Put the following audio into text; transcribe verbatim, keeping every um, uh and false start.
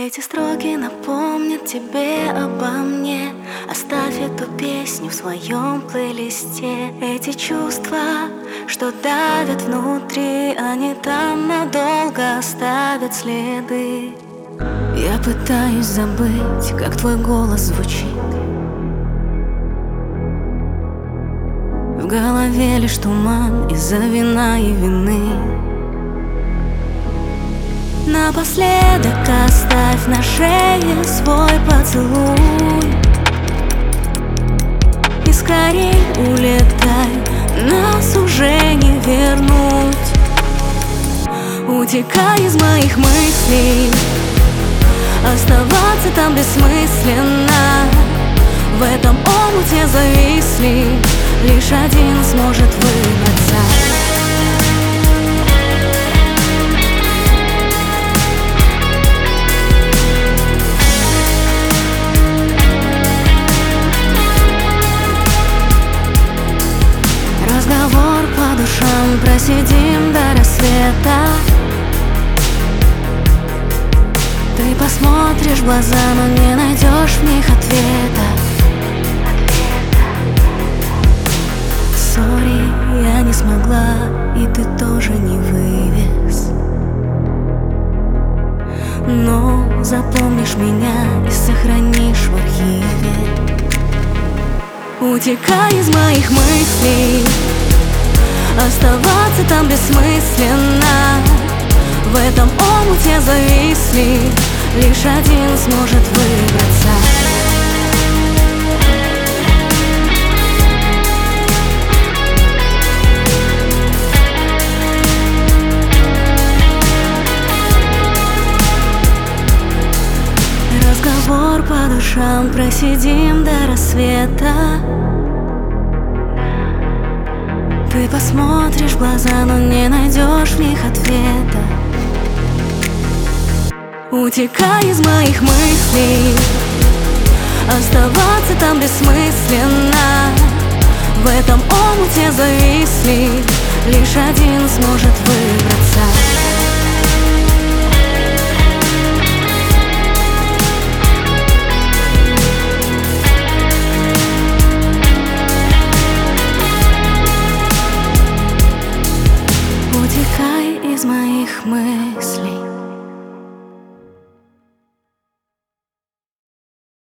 Эти строки напомнят тебе обо мне. Оставь эту песню в своем плейлисте. Эти чувства, что давят внутри, они там надолго оставят следы. Я пытаюсь забыть, как твой голос звучит. В голове лишь туман из-за вина и вины. Напоследок оставь на шее свой поцелуй и скорей улетай, нас уже не вернуть. Утекай из моих мыслей, оставаться там бессмысленно. В этом омуте зависли, лишь один сможет выбраться. Разговор по душам просидим до рассвета. Ты посмотришь в глаза, но не найдешь в них ответа. Сори, я не смогла, и ты тоже не вывез. Но запомнишь меня и сохранишь в архиве. Утекай из моих мыслей, оставаться там бессмысленно. В этом омуте зависли, лишь один сможет выбраться. Разговор по душам просидим до рассвета. Ты посмотришь в глаза, но не найдешь в них ответа. Утекай из моих мыслей, оставаться там бессмысленно. В этом омуте зависли, лишь один сможет выбрать.